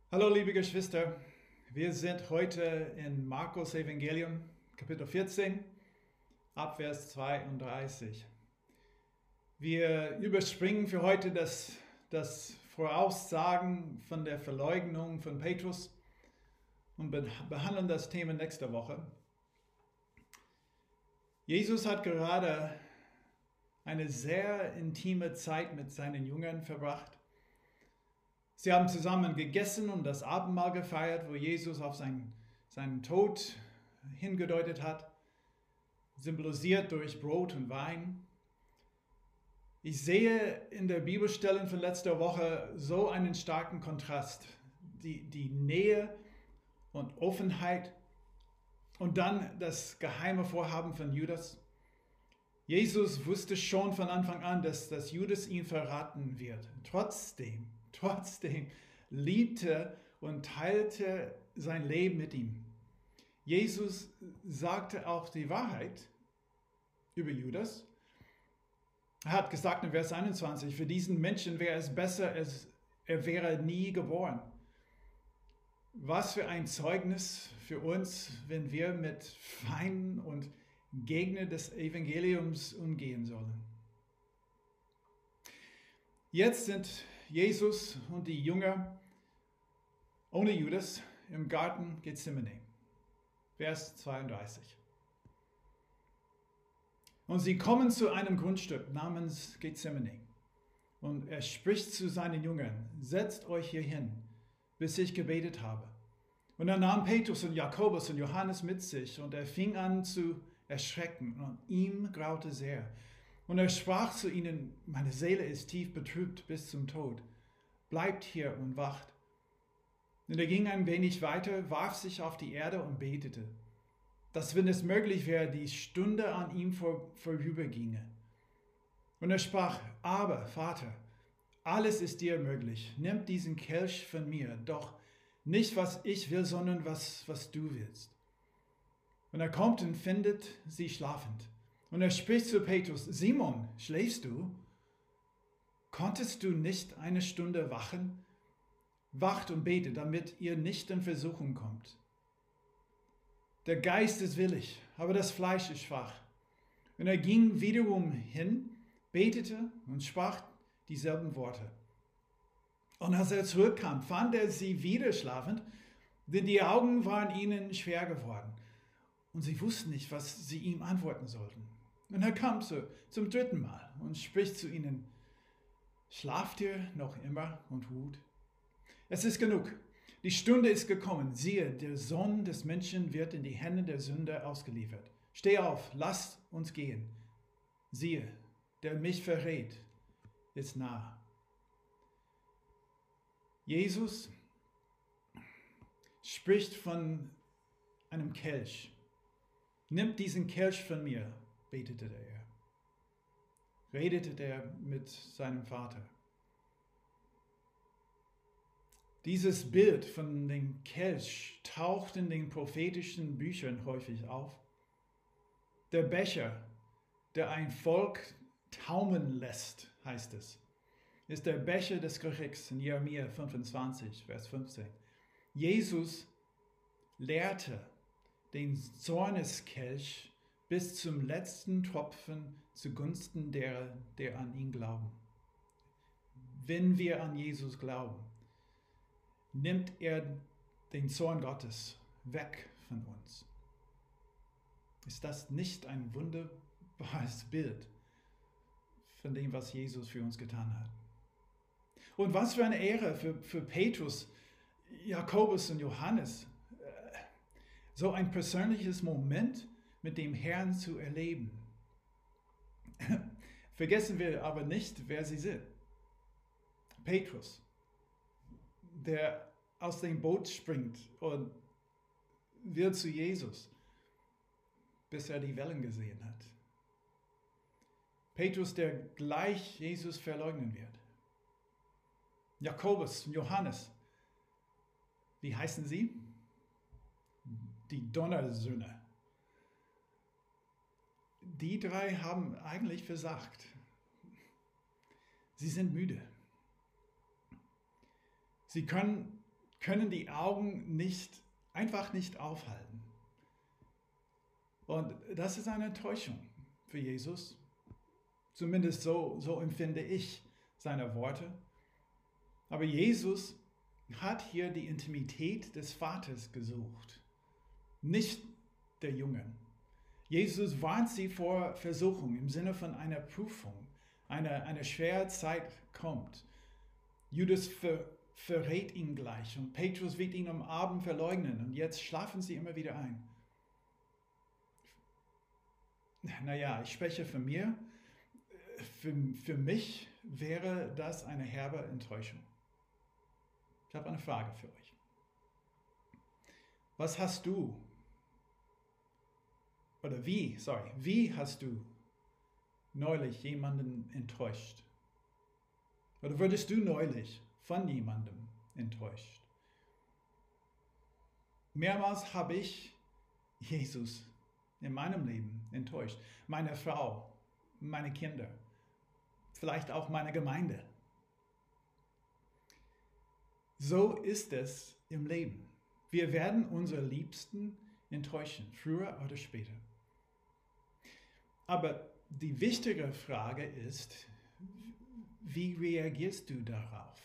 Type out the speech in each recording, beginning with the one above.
Hallo liebe Geschwister, wir sind heute in Markus Evangelium, Kapitel 14, Abvers 32. Wir überspringen für heute das Voraussagen von der Verleugnung von Petrus und behandeln das Thema nächste Woche. Jesus hat gerade eine sehr intime Zeit mit seinen Jüngern verbracht. Sie haben zusammen gegessen und das Abendmahl gefeiert, wo Jesus auf seinen Tod hingedeutet hat, symbolisiert durch Brot und Wein. Ich sehe in der Bibelstelle von letzter Woche so einen starken Kontrast. Die Nähe und Offenheit und dann das geheime Vorhaben von Judas. Jesus wusste schon von Anfang an, dass Judas ihn verraten wird. Trotzdem liebte und teilte sein Leben mit ihm. Jesus sagte auch die Wahrheit über Judas. Er hat gesagt in Vers 21, für diesen Menschen wäre es besser, er wäre nie geboren. Was für ein Zeugnis für uns, wenn wir mit Feinden und Gegnern des Evangeliums umgehen sollen. Jetzt sind Jesus und die Jünger ohne Judas im Garten Gethsemane. Vers 32. Und sie kommen zu einem Grundstück namens Gethsemane. Und er spricht zu seinen Jüngern, setzt euch hier hin, bis ich gebetet habe. Und er nahm Petrus und Jakobus und Johannes mit sich und er fing an zu erschrecken und ihm graute sehr. Und er sprach zu ihnen, meine Seele ist tief betrübt bis zum Tod. Bleibt hier und wacht. Und er ging ein wenig weiter, warf sich auf die Erde und betete, dass, wenn es möglich wäre, die Stunde an ihm vorüberginge. Und er sprach, aber Vater, alles ist dir möglich. Nimm diesen Kelch von mir, doch nicht, was ich will, sondern was du willst. Und er kommt und findet sie schlafend. Und er spricht zu Petrus, Simon, schläfst du? Konntest du nicht eine Stunde wachen? Wacht und betet, damit ihr nicht in Versuchung kommt. Der Geist ist willig, aber das Fleisch ist schwach. Und er ging wiederum hin, betete und sprach dieselben Worte. Und als er zurückkam, fand er sie wieder schlafend, denn die Augen waren ihnen schwer geworden. Und sie wussten nicht, was sie ihm antworten sollten. Und er kam zum dritten Mal und spricht zu ihnen, schlaft ihr noch immer und ruht? Es ist genug. Die Stunde ist gekommen. Siehe, der Sohn des Menschen wird in die Hände der Sünder ausgeliefert. Steh auf, lasst uns gehen. Siehe, der mich verrät, ist nah. Jesus spricht von einem Kelch. Nimmt diesen Kelch von mir, betete er. Redete er mit seinem Vater. Dieses Bild von dem Kelch taucht in den prophetischen Büchern häufig auf. Der Becher, der ein Volk taumeln lässt, heißt es, ist der Becher des Gerichts in Jeremia 25, Vers 15. Jesus leerte den Zorneskelch bis zum letzten Tropfen zugunsten derer, der an ihn glauben. Wenn wir an Jesus glauben, nimmt er den Zorn Gottes weg von uns. Ist das nicht ein wunderbares Bild von dem, was Jesus für uns getan hat? Und was für eine Ehre für Petrus, Jakobus und Johannes, so ein persönliches Moment mit dem Herrn zu erleben. Vergessen wir aber nicht, wer sie sind. Petrus, der aus dem Boot springt und will zu Jesus, bis er die Wellen gesehen hat. Petrus, der gleich Jesus verleugnen wird. Jakobus und Johannes, wie heißen sie? Die Donnersöhne. Die drei haben eigentlich versagt. Sie sind müde. Sie können können die Augen einfach nicht aufhalten. Und das ist eine Enttäuschung für Jesus. Zumindest so empfinde ich seine Worte. Aber Jesus hat hier die Intimität des Vaters gesucht, nicht der Jungen. Jesus warnt sie vor Versuchung im Sinne von einer Prüfung. Eine schwere Zeit kommt. Judas verrät ihn gleich und Petrus wird ihn am Abend verleugnen und jetzt schlafen sie immer wieder ein. Naja, ich spreche von mir. Für mich wäre das eine herbe Enttäuschung. Ich habe eine Frage für euch. Was hast du, oder wie hast du neulich jemanden enttäuscht? Oder wurdest du neulich von jemandem enttäuscht? Mehrmals habe ich Jesus in meinem Leben enttäuscht. Meine Frau, meine Kinder, vielleicht auch meine Gemeinde. So ist es im Leben. Wir werden unsere Liebsten enttäuschen, früher oder später. Aber die wichtige Frage ist, wie reagierst du darauf?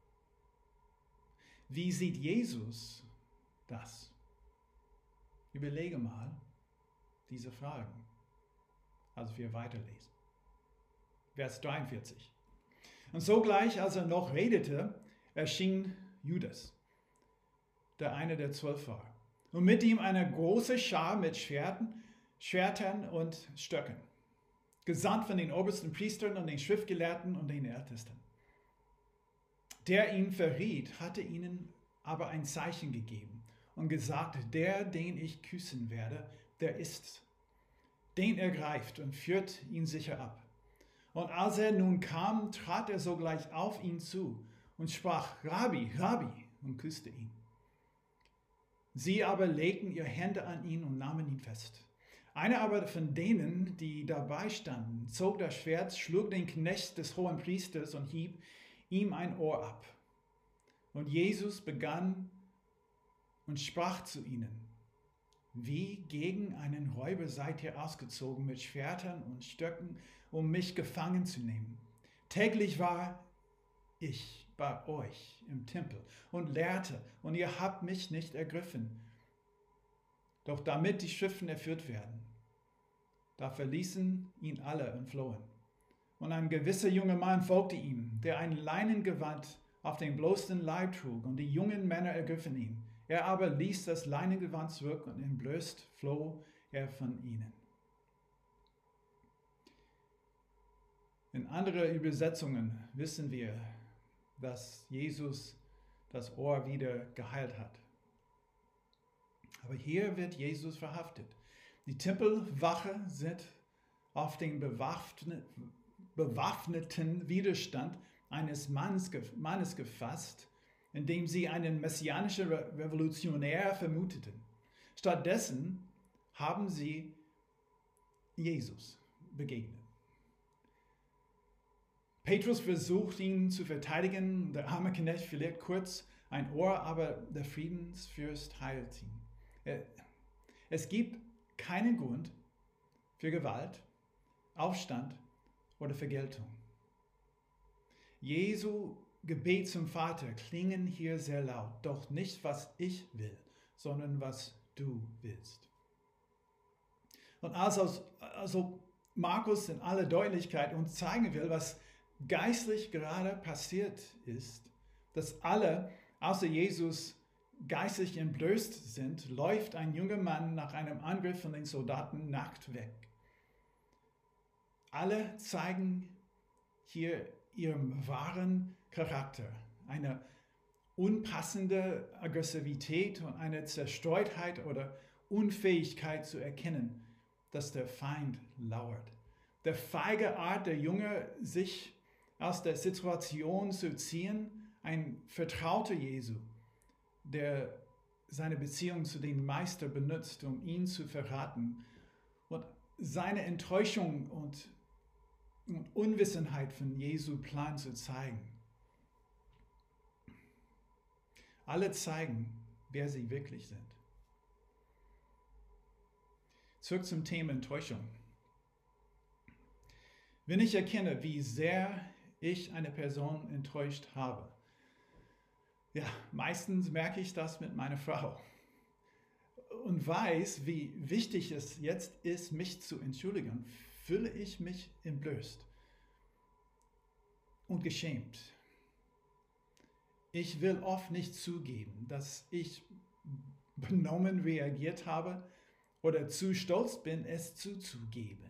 Wie sieht Jesus das? Überlege mal diese Fragen, als wir weiterlesen. Vers 43. Und sogleich, als er noch redete, erschien Judas, der eine der 12 war, und mit ihm eine große Schar mit Schwertern und Stöcken, gesandt von den obersten Priestern und den Schriftgelehrten und den Ältesten. Der ihn verriet, hatte ihnen aber ein Zeichen gegeben und gesagt, der, den ich küssen werde, der ist's. Den ergreift und führt ihn sicher ab. Und als er nun kam, trat er sogleich auf ihn zu und sprach, Rabbi, Rabbi, und küsste ihn. Sie aber legten ihre Hände an ihn und nahmen ihn fest. Einer aber von denen, die dabei standen, zog das Schwert, schlug den Knecht des hohen Priesters und hieb ihm ein Ohr ab. Und Jesus begann und sprach zu ihnen, wie gegen einen Räuber seid ihr ausgezogen mit Schwertern und Stöcken, um mich gefangen zu nehmen. Täglich war ich bei euch im Tempel und lehrte, und ihr habt mich nicht ergriffen. Doch damit die Schriften erfüllt werden, da verließen ihn alle und flohen. Und ein gewisser junger Mann folgte ihm, der ein Leinengewand auf den bloßen Leib trug, und die jungen Männer ergriffen ihn. Er aber ließ das Leinengewand zurück und entblößt floh er von ihnen. In anderen Übersetzungen wissen wir, dass Jesus das Ohr wieder geheilt hat. Aber hier wird Jesus verhaftet. Die Tempelwache sind auf den bewaffneten Widerstand eines Mannes gefasst, indem sie einen messianischen Revolutionär vermuteten. Stattdessen haben sie Jesus begegnet. Petrus versucht, ihn zu verteidigen. Der arme Knecht verliert kurz ein Ohr, aber der Friedensfürst heilt ihn. Es gibt keinen Grund für Gewalt, Aufstand oder Vergeltung. Jesu Gebet zum Vater klingen hier sehr laut, doch nicht, was ich will, sondern was du willst. Und also Markus in aller Deutlichkeit uns zeigen will, was geistlich gerade passiert ist, dass alle außer Jesus geistlich entblößt sind, läuft ein junger Mann nach einem Angriff von den Soldaten nackt weg. Alle zeigen hier ihrem wahren Charakter, eine unpassende Aggressivität und eine Zerstreutheit oder Unfähigkeit zu erkennen, dass der Feind lauert. Der feige Art der Jünger, sich aus der Situation zu ziehen, ein Vertrauter Jesu, der seine Beziehung zu dem Meister benutzt, um ihn zu verraten, und seine Enttäuschung und Unwissenheit von Jesu Plan zu zeigen. alle zeigen, wer sie wirklich sind. Zurück zum Thema Enttäuschung. Wenn ich erkenne, wie sehr ich eine Person enttäuscht habe, ja, meistens merke ich das mit meiner Frau und weiß, wie wichtig es jetzt ist, mich zu entschuldigen, fühle ich mich entblößt und geschämt. Ich will oft nicht zugeben, dass ich benommen reagiert habe oder zu stolz bin, es zuzugeben.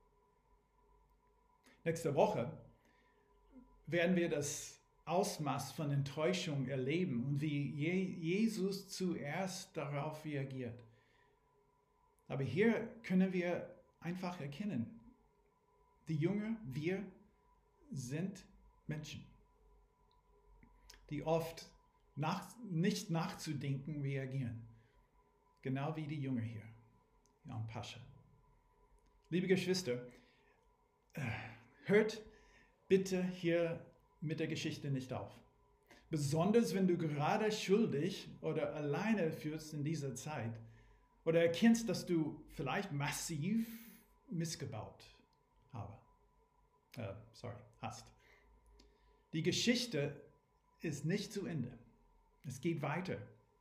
Nächste Woche werden wir das Ausmaß von Enttäuschung erleben und wie Jesus zuerst darauf reagiert. Aber hier können wir einfach erkennen, die Jünger, wir sind Menschen, die oft nicht nachzudenken reagieren. Genau wie die Jünger hier, Jan Pascha. Liebe Geschwister, hört bitte hier mit der Geschichte nicht auf. Besonders wenn du gerade schuldig oder alleine fühlst in dieser Zeit oder erkennst, dass du vielleicht massiv missgebaut hast. Die Geschichte ist nicht zu Ende. Es geht weiter.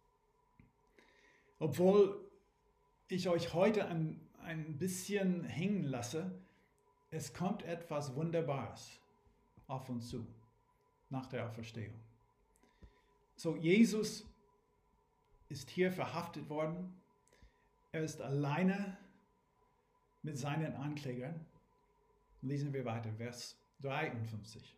Obwohl ich euch heute ein bisschen hängen lasse, es kommt etwas Wunderbares auf uns zu nach der Auferstehung. So, Jesus ist hier verhaftet worden. Er ist alleine mit seinen Anklägern. Lesen wir weiter, Vers 53.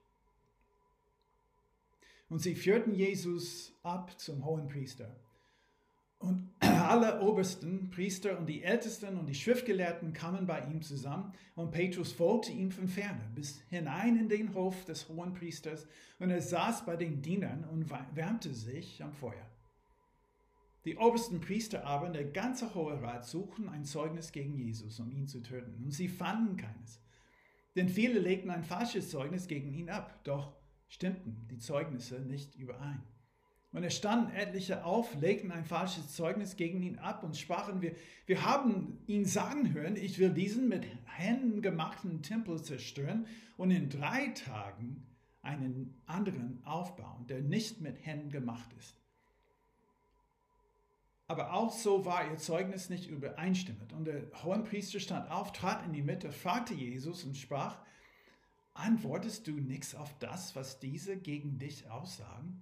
Und sie führten Jesus ab zum Hohenpriester. Und alle obersten Priester und die Ältesten und die Schriftgelehrten kamen bei ihm zusammen und Petrus folgte ihm von ferne bis hinein in den Hof des Hohenpriesters und er saß bei den Dienern und wärmte sich am Feuer. Die obersten Priester aber und der ganze Hohe Rat suchten ein Zeugnis gegen Jesus, um ihn zu töten. Und sie fanden keines. Denn viele legten ein falsches Zeugnis gegen ihn ab, doch stimmten die Zeugnisse nicht überein. Und es standen etliche auf, legten ein falsches Zeugnis gegen ihn ab und sprachen, wir haben ihn sagen hören, ich will diesen mit Händen gemachten Tempel zerstören und in 3 Tagen einen anderen aufbauen, der nicht mit Händen gemacht ist. Aber auch so war ihr Zeugnis nicht übereinstimmend. Und der Hohenpriester stand auf, trat in die Mitte, fragte Jesus und sprach, antwortest du nichts auf das, was diese gegen dich aussagen?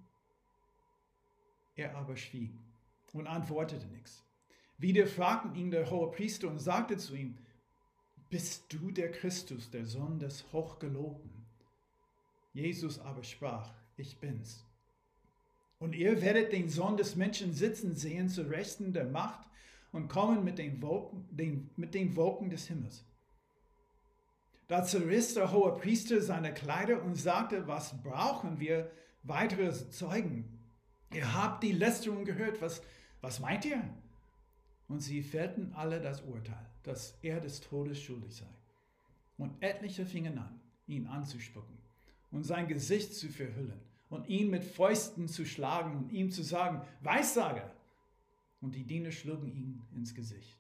Er aber schwieg und antwortete nichts. Wieder fragten ihn der Hohepriester und sagte zu ihm, bist du der Christus, der Sohn des Hochgelobten? Jesus aber sprach, ich bin's. Und ihr werdet den Sohn des Menschen sitzen sehen zu Rechten der Macht und kommen mit den Wolken des Himmels. Da zerriss der Hohepriester seine Kleider und sagte, was brauchen wir weitere Zeugen? Ihr habt die Lästerung gehört, was meint ihr? Und sie fällten alle das Urteil, dass er des Todes schuldig sei. Und etliche fingen an, ihn anzuspucken und sein Gesicht zu verhüllen und ihn mit Fäusten zu schlagen und ihm zu sagen, Weissager! Und die Diener schlugen ihn ins Gesicht.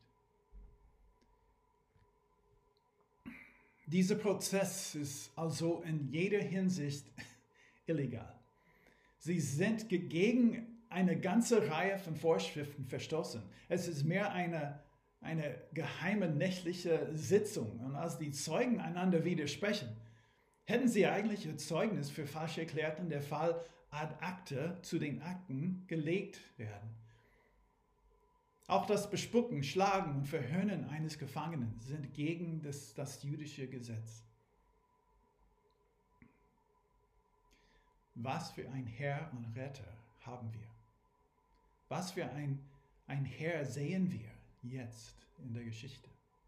Dieser Prozess ist also in jeder Hinsicht illegal. Sie sind gegen eine ganze Reihe von Vorschriften verstoßen. Es ist mehr eine geheime nächtliche Sitzung. Und als die Zeugen einander widersprechen, hätten sie eigentlich ihr Zeugnis für falsch erklärt und der Fall ad acta zu den Akten gelegt werden. Auch das Bespucken, Schlagen und Verhöhnen eines Gefangenen sind gegen das jüdische Gesetz. Was für ein Herr und Retter haben wir? Was für ein Herr sehen wir jetzt in der Geschichte?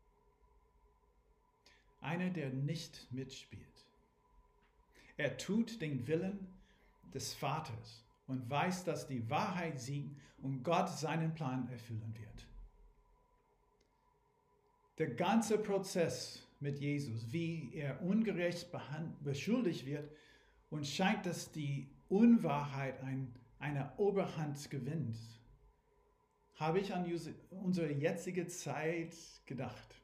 Einer, der nicht mitspielt. Er tut den Willen des Vaters und weiß, dass die Wahrheit siegt und Gott seinen Plan erfüllen wird. Der ganze Prozess mit Jesus, wie er ungerecht beschuldigt wird, und scheint, dass die Unwahrheit ein eine Oberhand gewinnt, habe ich an unsere jetzige Zeit gedacht,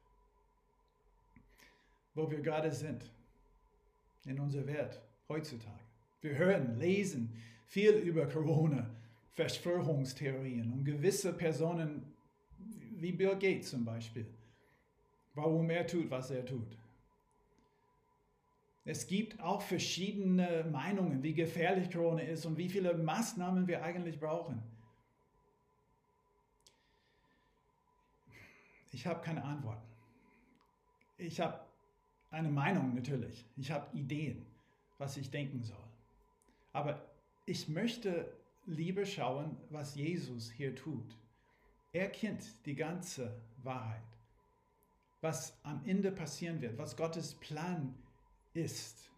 wo wir gerade sind in unserer Welt heutzutage. Wir hören, lesen viel über Corona, Verschwörungstheorien und gewisse Personen, wie Bill Gates zum Beispiel, warum er tut, was er tut. Es gibt auch verschiedene Meinungen, wie gefährlich Corona ist und wie viele Maßnahmen wir eigentlich brauchen. Ich habe keine Antworten. Ich habe eine Meinung natürlich. Ich habe Ideen, was ich denken soll. Aber ich möchte lieber schauen, was Jesus hier tut. Er kennt die ganze Wahrheit, was am Ende passieren wird, was Gottes Plan ist.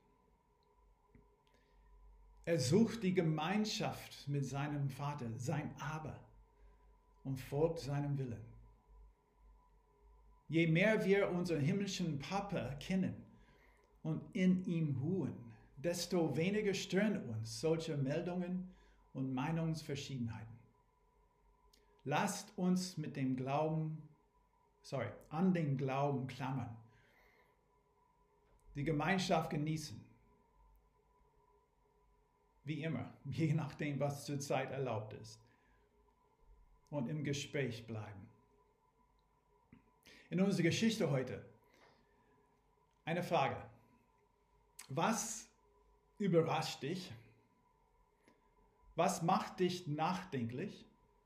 Er sucht die Gemeinschaft mit seinem Vater, sein Aber, und folgt seinem Willen. Je mehr wir unseren himmlischen Papa kennen und in ihm ruhen, desto weniger stören uns solche Meldungen und Meinungsverschiedenheiten. Lasst uns mit dem an den Glauben klammern, die Gemeinschaft genießen, wie immer, je nachdem, was zurzeit erlaubt ist, und im Gespräch bleiben. In unserer Geschichte heute eine Frage. Was überrascht dich? Was macht dich nachdenklich?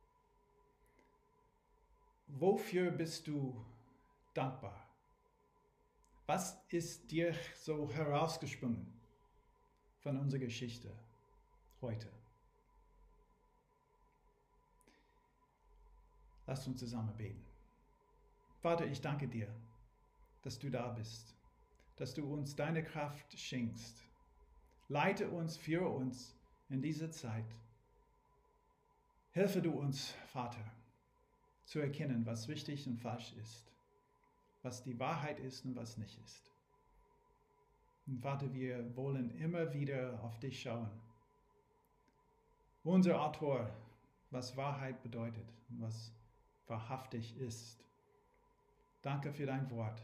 Wofür bist du dankbar? Was ist dir so herausgesprungen von unserer Geschichte heute? Lasst uns zusammen beten. Vater, ich danke dir, dass du da bist, dass du uns deine Kraft schenkst. Leite uns, führe uns in diese Zeit. Hilfe du uns, Vater, zu erkennen, was richtig und falsch ist, was die Wahrheit ist und was nicht ist. Und Vater, wir wollen immer wieder auf dich schauen. Unser Autor, was Wahrheit bedeutet und was wahrhaftig ist. Danke für dein Wort,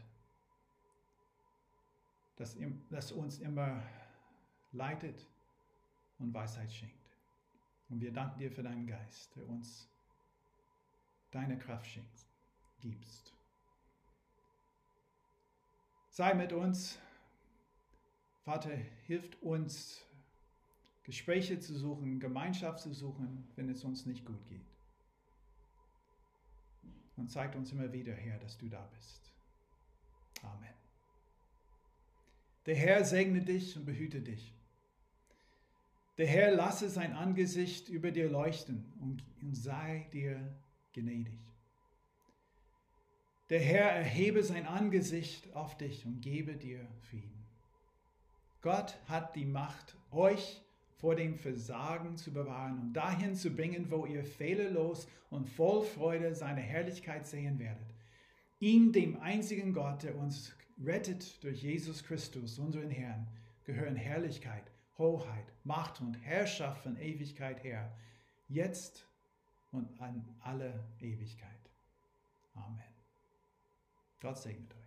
das uns immer leitet und Weisheit schenkt. Und wir danken dir für deinen Geist, der uns deine Kraft gibst. Sei mit uns. Vater, hilft uns, Gespräche zu suchen, Gemeinschaft zu suchen, wenn es uns nicht gut geht. Und zeigt uns immer wieder, Herr, dass du da bist. Amen. Der Herr segne dich und behüte dich. Der Herr lasse sein Angesicht über dir leuchten und sei dir gnädig. Der Herr erhebe sein Angesicht auf dich und gebe dir Frieden. Gott hat die Macht, euch vor dem Versagen zu bewahren und dahin zu bringen, wo ihr fehlerlos und voll Freude seine Herrlichkeit sehen werdet. Ihm, dem einzigen Gott, der uns rettet durch Jesus Christus, unseren Herrn, gehören Herrlichkeit, Hoheit, Macht und Herrschaft von Ewigkeit her, jetzt und an alle Ewigkeit. Amen. Gott segne euch.